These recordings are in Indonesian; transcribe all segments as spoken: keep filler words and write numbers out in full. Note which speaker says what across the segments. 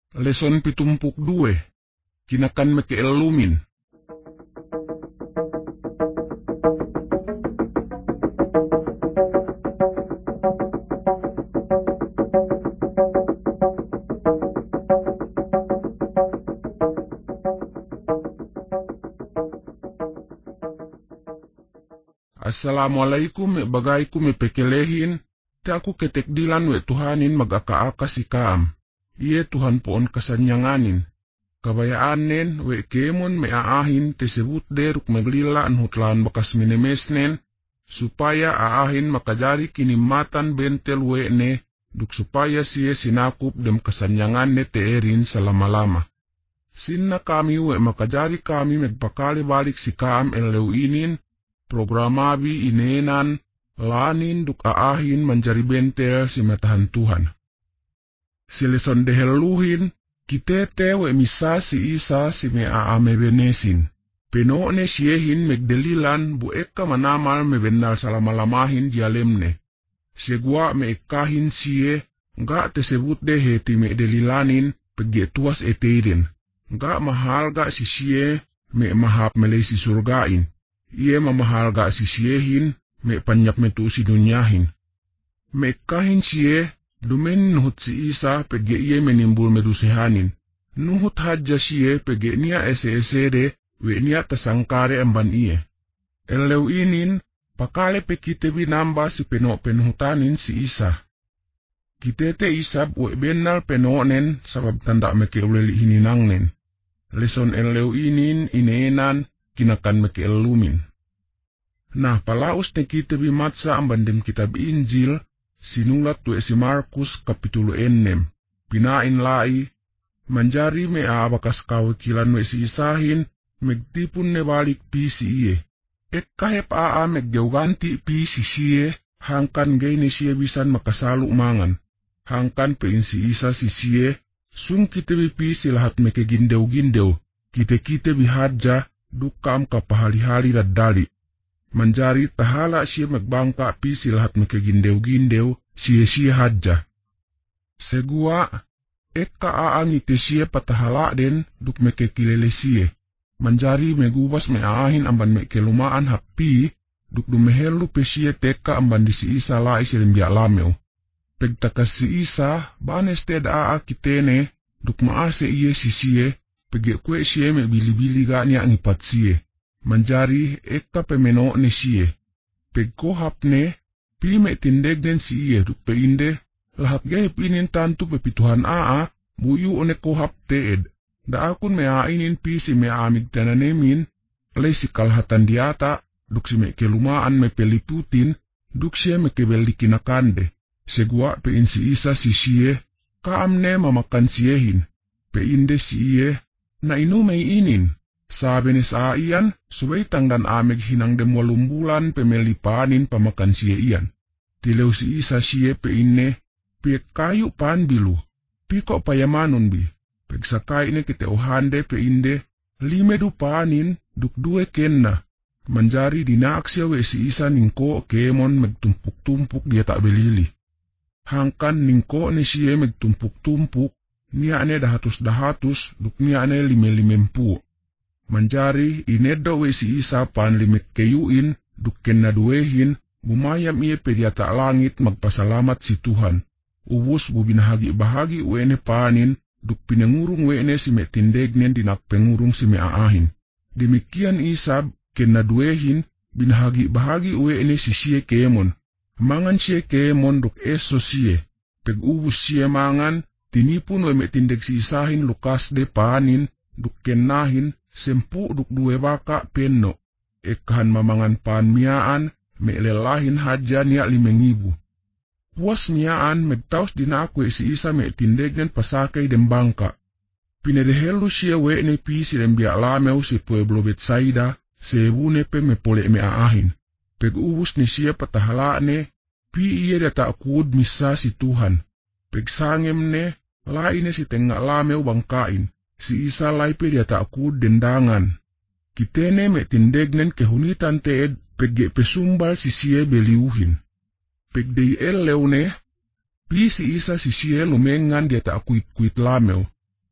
Speaker 1: Leson pitumpuk due, kinakan meke elumin. Assalamualaikum me bagaiku me pekelehin, te aku ketek dilan we Tuhanin magaka-aka si kaam. Iye Tuhan poon kasanyanganin. Kabayaanen we kemon me aahin tesebut deruk meglila hutlaan bakas minemesnen, supaya aahin makajari kinimatan bentel we ne, duk supaya siye sinakup dem kasanyanganne teerin selama-lama. Sinna kami we makajari kami megpakali balik si kaam eleuinin, programabi inenan, lanin duk aahin menjari bentel si matahan Tuhan. Sileson deheluhin, kitete we misa si isa si me aame benesin. Penone siehin megdelilan bu eka manamal mebenal salamalamahin dialemne. Segua me ekahin sie, nga tesebut dehe ti me delilanin, pegi tuas eteiden. Nga mahal ga si sie, me mahap melei si surgain. Ie mamahal ga si siehin, me panyap metu si dunyahin. Me kahin sie, dumen nuhut si isa pege ie menimbul medusehanin. Nuhut haja sie pege nia ese-esede, we nia tasangkare amban ie. Eleu inin, pakale pe kite binamba si penok penhutanin si isa. Kitete isab we benal penonen sabab tanda meke uleli hininangnen. Leson eleu inin ineenan, kinakan meke elumin. Nah palaus ne kita bimatsa ambandem kitab Injil, sinulat tu si Markus kapitulo enam, pinain lai, manjari me abakas kawakilan we si isahin, megtipun ne balik pi si iye. Ek kahep aa megjauganti pi si siye, hangkan gay ne siye bisan makasalu mangan. Hangkan pein si isa si siye, sung kita bipi si lahat meke gindew-gindew, kite-kite bihadja, dukam kapahali-hali daddali. Manjari tahala siya magbangka pi si lahat meke gindew-gindew, siya-siya hadja. Segua, eka aangite siya patahala den, duk meke kilele siya. Manjari megubas me aahin amban meke lumaan hapi, duk dumehelu pe siya teka amban di si isa lai silimbiak lameo. Pegtakas si isa, banes ted aa kitene, duk maase iye si siya, pege kwe siya me bili-bili ga niya ngipat siya. Manjari eka pemeno ne siye. Pegkohap ne, pi me tindeg den siye duk peinde, lahat gaya pinin tantu pepituhan aa, buyu one kohap teed. Da akun me ainin pi si me amig tananemin, alay si kalhatan diata, duk si me kelumaan me peliputin, duk siya me kebeli kinakande. Segua pein si isa si siye, kaamne mamakan siyehin. Peinde siye, na inu may inin. Sabi ni sa iyan, subay tangdan amig hinangdem walum bulan pemelipanin pamakan siya iyan. Tilew si isa siya peine, piek kayu pan bilu, piko payamanon bi, pegsakay ne kite ohande peinde, lime du panin, duk duwe kenna. Manjari dinaak siya we si isa ningko kemon megtumpuk-tumpuk dia tak belili. Hangkan ningko ni siya megtumpuk-tumpuk, niya ne dahatus-dahatus, duk niya ne lime-limempu. Manjari inedo we si isa pan limek keyuin, dukken na duwehin, bumayam iye pediata langit magpasalamat si Tuhan. Ubus bubinahagi-bahagi uene panin, duk pinengurung uene si me tindegnen dinak pengurung si me aahin. Demikian isab, ken na duwehin, binahagi-bahagi uene si siye kemon. Mangan siye kemon duk eso siye. Peg ubus siye mangan, tinipun we me tindeg si isahin lukas de panin, dukken nahin, sempu duk duwe baka penno, ekahan mamangan pan miaan, me lelahin haja niya limengibu. Puas miaan megtaus dinakwe si isa me tindegnen pasakay dem bangka. Pinedehelu siya we ne pi si lembiak lameu si pueblo Betsaida, sebune pe me pole me aahin. Peg-ubus ni siya patahala ne, pi iye data akud misa si Tuhan. Pegsangem ne, laine si tengah lameu bangkain. Si isa laipe dia tak akud dendangan. Kitene me tindegnen kehunitan teed pegge pesumbal si siye beliuhin. Pegdei el leune, pi si isa si siye lumengan dia tak akuit-kuit lameu.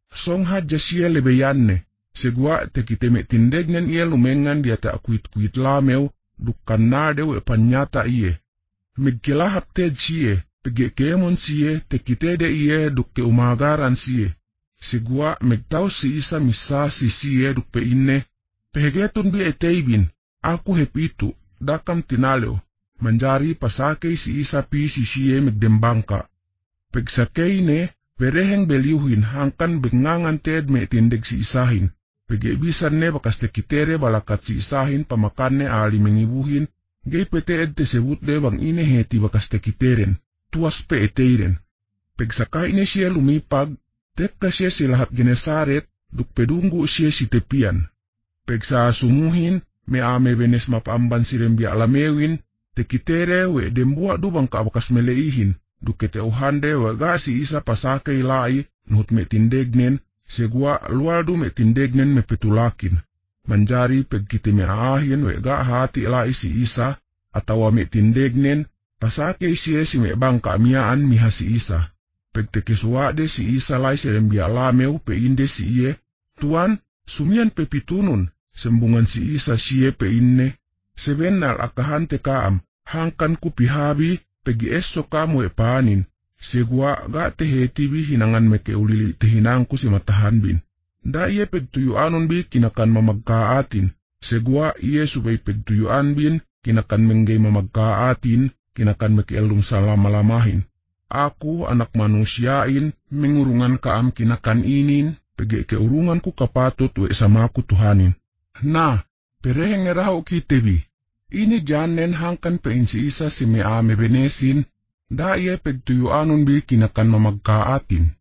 Speaker 1: Song hadja siya lebeyanne, segwa te kite me tindegnen iye lumengan dia ta kuit-kuit lameu, dukkan nade we panyata iye. Megkilahap ted siye, pege kemon siye te kite de iye dukke umagaran siye. Segwa megtau si Isa misa si siye dukke inne, pehegetun bi eteibin, aku hepitu, dakam tinaleo, manjari pasakei si Isa pi si siye megdembangka. Pegsakei ne, pereheng beliuhin hangkan bengangan ted me tindeg si Isahin. Pege bisan ne bakas te kitere balakat si Isahin pamakanne ali mengibuhin, gay peteed te sebut de bang ine heti bakas te kiteren, tuas pe eteiren. Pegsakay ne siya lumipag, tekka siya silahat Genesaret, duk pedunggu siya si tepian. Pegsa sumuhin, me ame benes mapaamban si rembi alamewin, te kitere we dembua dubang kaabakas meleihin, dukete uhande waga si Isa pasakay lai, nuhut me tindegnen, segwa lualdu me tindegnen me petulakin. Manjari pegkite me aahin wega hati lai si Isa, atawa me tindegnen, pasakay siya si me bangka miaan miha si Isa. Pegteke suade si Isa lai serembia lameu pe inde si iye, Tuan, sumian pe pitunun, sembungan si Isa siye pe inne, sebenal akahante kaam, hangkan ku pihabi, pegi eso kamu e panin, segwa ga tehetibi hinangan meke ulili tehinangku si matahanbin. Da iye pegtuyuanon bi kinakan mamagkaatin, segwa iye subay pegtuyuan bin, kinakan menggay mamagkaatin, kinakan meke elum salamalamahin. Aku anak manusiain, mengurungan kaam kinakan inin, pege keurungan ku kapatut we samaku Tuhanin. Nah, pereheng erahau kitebi. Ini janen hangkan pein si Isa si me ame benesin, da iye pegtuyuanon bi kinakan mamagkaatin.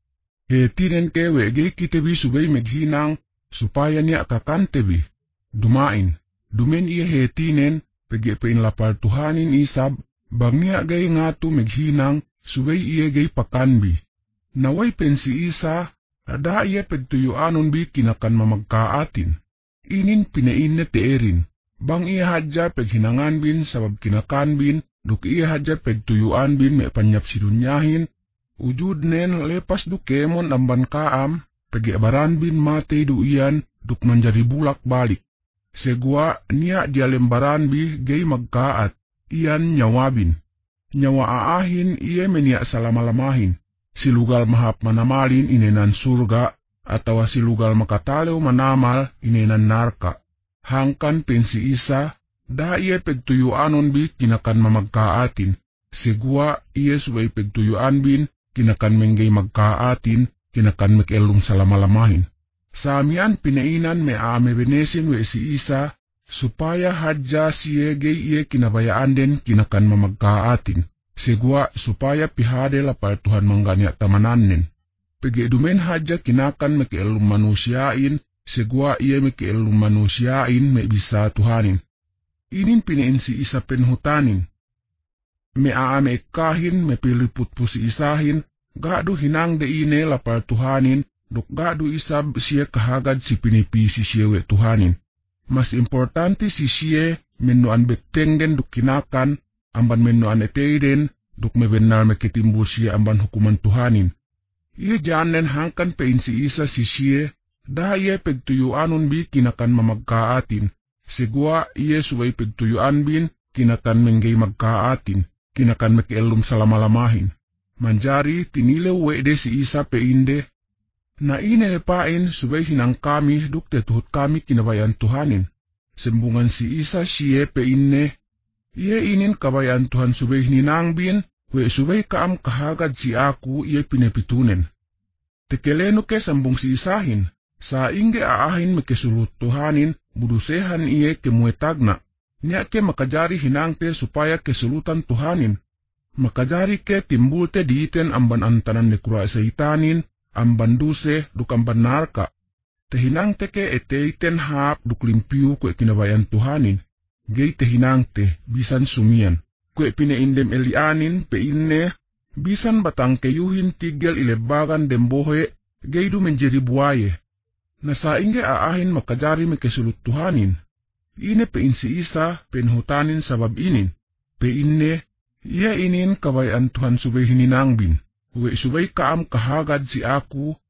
Speaker 1: Hetinen kewe ge kitebi subay meghinang, supaya niya kakantebi. Dumain, dumen iye hetinen, pege pein lapar Tuhanin isab, bang niya gay ngatu meghinang, subay iye gay pakanbi. Naway pen si Isa, ada iye pegtuyuanon bi kinakan mamagkaatin. Inin pineinne teerin, bang iye hadja peghinangan bin sabab kinakan bin, duk iye hadja pegtuyuan bin me panyap sidunyahin, ujud nen lepas duk kemon amban kaam, pege baran bin mate du iyan, duk menjadi bulak balik. Segwa niya dia lembaran bi gay magkaat, iyan nyawabin. Nyawa aahin iye meniak salamalamahin, silugal mahap manamalin inenan surga, atau silugal makatalew manamal inenan narka. Hangkan pen si Isa, da iye pegtuyuanon bi kinakan mamagkaatin, segwa iye subay pegtuyuan bin, kinakan menggay magkaatin, kinakan mekelum salamalamahin. Samian pinainan me ame benesin we si Isa, supaya hadja siye gay iye kinabayaan den kinakan mamagkaatin, segwa supaya pihade lapar Tuhan mangganiak tamananen. Pege dumen hadja kinakan mekelum manusiain, segwa iye mekelum manusiain me bisa Tuhanin. Inin pinain si Isa penhutanin. Me aame ekahin me piliput pu si Isahin, gadu hinang de ine lapar Tuhanin, duk gadu isab siya kahagad si pinipisi siya we Tuhanin. Mas importante si siya menuan betengden duk kinakan, amban menuan eteiden, duk mebenal meketimbul siya amban hukuman Tuhanin. Iye janen hangkan pein si Isa si siya, da iye pegtuyuanon bi kinakan mamagkaatin, segwa iye subay pegtuyuan bin, kinakan menggay magkaatin, kinakan mekelum salamalamahin. Manjari tinilew wede si Isa peinde, na inelepain subay hinang kami duk tetuhut kami kinabayan Tuhanin. Sembungan si Isa siye peinne, iye inin kabayan Tuhan subay hininang bin, we subay kaam kahagad si aku iye pinepitunen. Tekeleno ke sambung si Isahin, sa ingge aahin mekesulut Tuhanin, budusehan iye kemuetagna, niya ke makajari hinang te supaya kesulutan Tuhanin. Makajari ke timbul te diiten amban antanan nekura seitanin, amban duse duk amban narka. Tehinang te ke eteiten hap duk limpiu kue kinabayan Tuhanin. Gay tehinang te bisan sumian. Kue pineindem elianin pe inne, bisan batang keyuhin tigel ilebagan dembohe, gay du menjadi buaye. Nasa ingge aahin makajari mekesulut Tuhanin. Ine pe in si Isa penhutanin sabab inin. Pe inne, iya inin kabayan Tuhan subay hininang bin. We subay kaam kahagad si aku,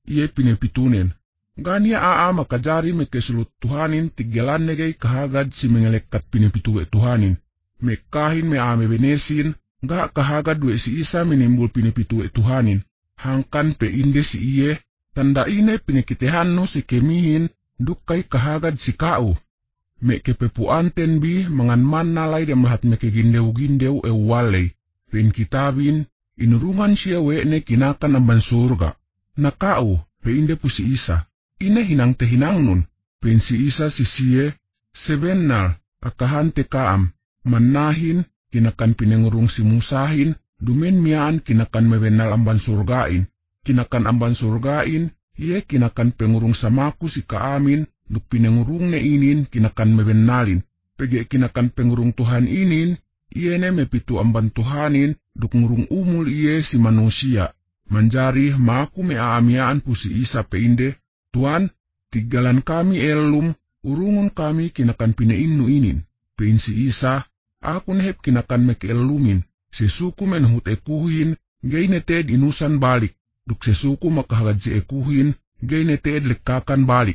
Speaker 1: iye pinepitunen. Gania aa makajari mekesulut Tuhanin tigelan negay kahagad si mengelekat pinepituwe Tuhanin. Mekahin me ame benesin, ga kahagad we si Isa menimbul pinepituwe Tuhanin. Hangkan pe inde si iye, tanda ine pinekitehanno si kemihin, dukay kahagad si kao. Me kepepuanten bi mangan man nalay dem lahat me kegindew-gindew e walay. Pen kitabin, inurungan siya we ne kinakan amban surga. Nakao, pe inde po si Isa. Ine hinang te hinang nun, pen si Isa si siye, sebenal, akahante kaam, manahin, kinakan pinengurung si Musahin, dumen miyaan kinakan mewenal amban surgain, kinakan amban surgain, iye kinakan pengurung samaku si kaamin, duk pinengurung ne inin kinakan mewenalin, pege kinakan pengurung Tuhan inin, iye ne mepitu amban Tuhanin, duk ngurung umul iye si manusia, manjari maku me aamiaan pu si Isa peinde, Tuan, tigalan kami elum, urungun kami kinakan pineinu inin. Pein si Isa, aku nehep kinakan mekeelumin, sesuku menhut ekuhin, gaine ted inusan balik, duk sesuku makahagad si ekuhin, gaine ted lekakan balik.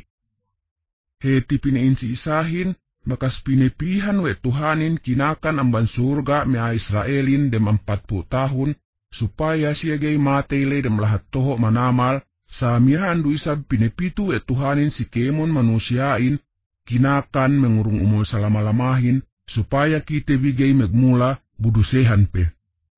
Speaker 1: Heti pinein si Isahin, bakas pinepihan we Tuhanin kinakan amban surga mea Israelin dem empat puluh tahun, supaya siya gay mateile dem lahat toho manamal, Samihan du isab pinepitu e Tuhanin si kemon manusiain, kinakan mengurung umul salamalamahin, supaya kite bigay megmula budusehan pe.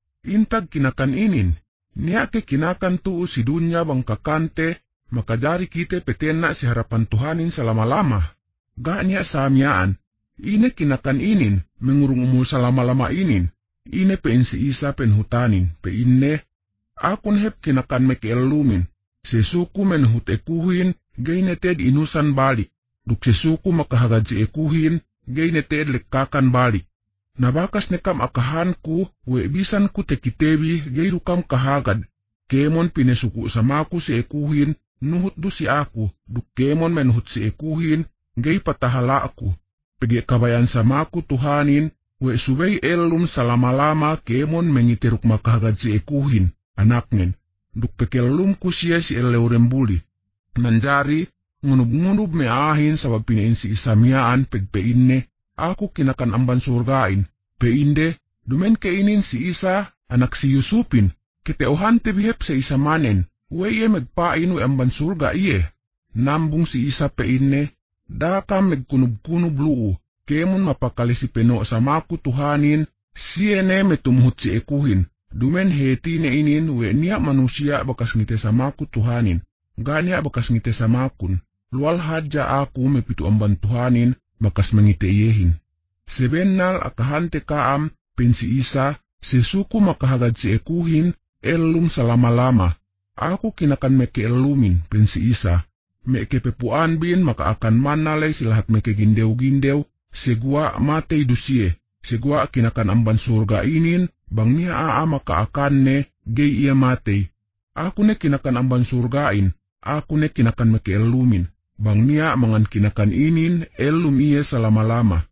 Speaker 1: Intag kinakan inin, niake kinakan tuu si dunya bang kakante, makajari kite petena si harapan Tuhanin salamalama. Ga niya samiaan, ine kinakan inin, mengurung umul salamalama inin, ine pen si Isa penhutanin, pe inne, akun hep kinakan mekeelumin. Sesuku menhut ekuhin, gaine ted inusan balik. Duk sesuku makahagad si ekuhin, gaine ted lekakan balik. Nabakas nekam akahanku, we bisan ku tekitebi, gairukam kahagad. Kemon pinesuku samaku si ekuhin, nuhut du si aku, duk kemon menhut si ekuhin, gay patahala aku. Pegi kabayan samaku Tuhanin, we subay elum salamalama kemon mengiteruk makahagad si ekuhin, anaknen. Duk pekelum ku siya si eleurembuli. Manjari, ngunub-ngunub me ahin sabab pinein si Isamiaan pegpeinne, aku kinakan amban surgain. Peinde, dumen keinin si Isa, anak si Yusupin, keteohan tebihep sa Isamanen, weye megpain we amban surga iye. Nambung si Isa peinne, dakam megkunub-kunub luu, kemon mapakali si peno samaku Tuhanin, siene metumhut si ekuhin. Dumen heti ne inin we niya manusia bakas ngite samaku Tuhanin, ga niya bakas ngite samakun, lual hadja aku mepitu amban Tuhanin, bakas mengite iyehin. Sebenal akahante kaam, pen si Isa, sesuku makahagad si ekuhin, elum salama-lama. Aku kinakan meke elumin, pen si Isa, meke pepuan bin maka akan manalay silahat meke gindew-gindew, segua mate idusie, segua kinakan amban surga inin, bang niya aa makaakan ne, gay iya matay. Ako ne kinakan amban surgain, ako ne kinakan mekeelumin, bang niya mangan kinakan inin, elum iya salama-lama.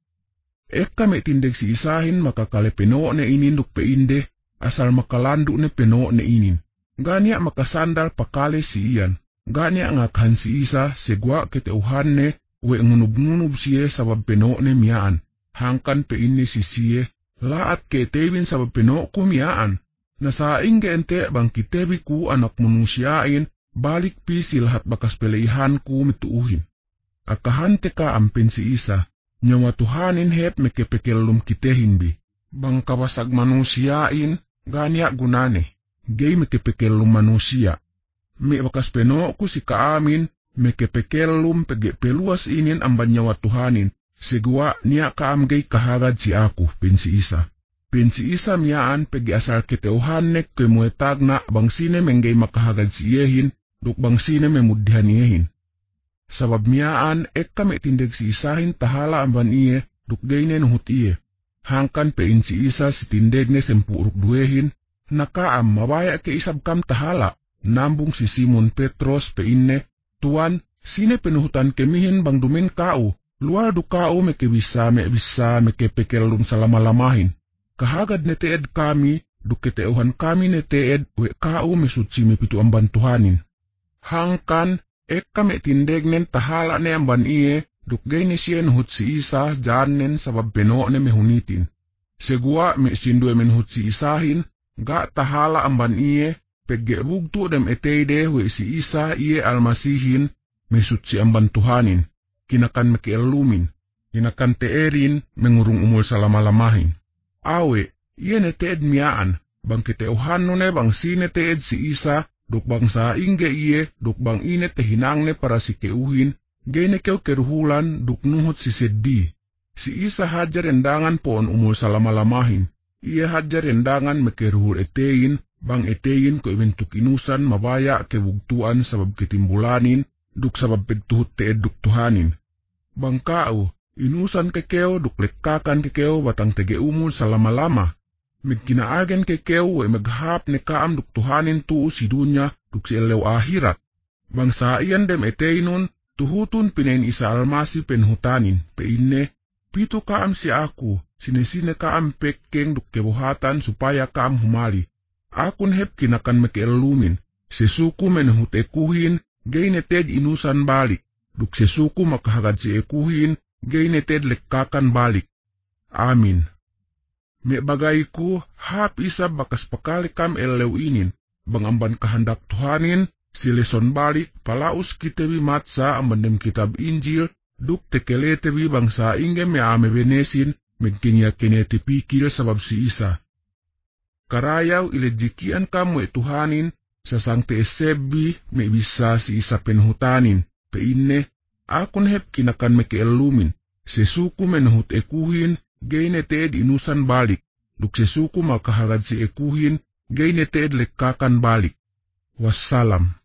Speaker 1: Ek kami tindig si Isahin makakale peno ne inin duk peinde, asal makalandu ne peno ne inin. Ganya makasandal pakale si iyan, ganya ngakhan si Isa segwa keteuhan ne, we ngunub-ngunub siye sabab peno ne miyaan, hangkan pe ini si siye, laat ketebin sabab peno kumiyaan, nasaing geente bang kitebi ku anak manusiain, balik pi silhat bakas pelihan ku mituuhin. Akahante ka ampen si Isa, nyawa Tuhanin hep mekepekelum kitehin bi, bang kawasag manusiain, ganya gunane, gay mekepekelum manusia. Me bakas peno ku si kaamin, mekepekelum pege peluas inin amban nyawa Tuhanin, segwa niya kaamgay kahagad si aku, pen si Isa. Pen si Isa miyaan pegi asal keteuhan nek kemuetag na bang sine menggay makahagad si iyehin, duk bang sine memuddihan iyehin. Sabab miyaan ek kami tindig si Isahin tahala amban iye, duk gayne nuhut iye. Hangkan pein si Isa si tindig ne sempuruk duehin, nakaam mabaya ke isab kam tahala, nambung si Simon Petros peinne, Tuan, sine penuhutan kemihin bang dumen kau, luar dukao meke bisa me bisa meke pekelum salama-lamahin. Kahagad ne teed kami, duk keteuhan kami ne teed we kau mesutsi mepitu amban Tuhanin. Hangkan, eka me tindegnen tahala ne amban iye, duk gayni sien hut si Isa janen sabab beno ne mehunitin. Segua me sindue men hut si Isahin, ga tahala amban iye, pegge bugtu dem eteide we si Isa iye almasihin, mesut si amban Tuhanin, kinakan mekeelumin, kinakan teerin mengurung umul salamalamahin. Awe, iye ne teed miaan, bang keteuhanno ne bang sine teed si Isa, duk bang sa ingge iye, duk bang ine tehinang ne para si keuhin, gene keu keruhulan duk nuhut si seddi. Si Isa hajar endangan poon umul salamalamahin, iye hajar endangan mekeruhul etein, bang etein ko ibentuk inusan mabaya kebugtuan sabab ketimbulanin, duk sabab pegtuhut teed duk Tuhanin. Bang kau, inusan kekeo duk lekkakan kekeo batang tege umul salamalama. Megkinaagen kekeo we meghap ne kaam duk Tuhanin tuu si dunya duk si elew akhirat. Bang sa iyan dem eteinun, tuhutun pinain Isa almasi penhutanin, peine, pitu kaam si aku, sinesine kaam pekkeng duk kebuhatan supaya kaam humali. Akun hep kinakan mekeelumin, sesuku menhut ekuhin, gayne ted inusan balik, duk sesuku makahagad si ekuhin, gayne ted lekkakan balik. Amin. Me bagaiku, hap Isa bakas pakali kam elew inin, bang amban kahandak Tuhanin, si leson balik, palaus kitebi matsa ambandem kitab Injil, duk tekele tebi bangsa inge me ame benesin, megkenya kene tipikil sabab si Isa. Karayaw ilejikian kamu e Tuhanin, sasang te esebi me bisa si Isa penhutanin, peine, akun hep kinakan mekeelumin, sesuku menhut ekuhin, gayne teed inusan balik, duk sesuku makahagad si ekuhin, gayne teed lekkakan balik. Wassalam.